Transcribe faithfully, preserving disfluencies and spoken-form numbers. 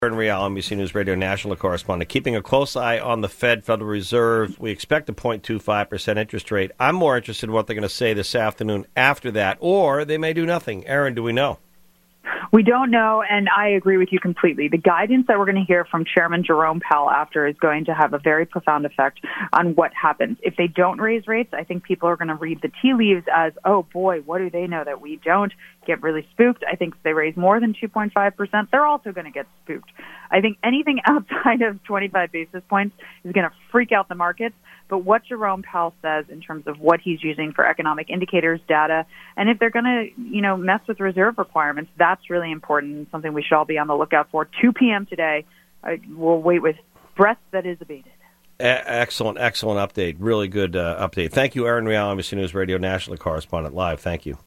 Aaron Real, N B C News Radio national correspondent, keeping a close eye on the Fed, Federal Reserve. We expect a zero point two five percent interest rate. I'm more interested in what they're going to say this afternoon after that, or they may do nothing. Aaron, do we know? We don't know, and I agree with you completely. The guidance that we're going to hear from Chairman Jerome Powell after is going to have a very profound effect on what happens. If they don't raise rates, I think people are going to read the tea leaves as, oh, boy, what do they know that we don't? Get really spooked. I think if they raise more than two point five percent, they're also going to get spooked. I think anything outside of twenty-five basis points is going to freak out the markets. But what Jerome Powell says in terms of what he's using for economic indicators, data, and if they're going to, you know, mess with reserve requirements, that's really important and something we should all be on the lookout for. two p.m. today, I will wait with breath that is abated. Excellent, excellent update. Really good uh, update. Thank you, Aaron Real, N B C News Radio national correspondent live. Thank you.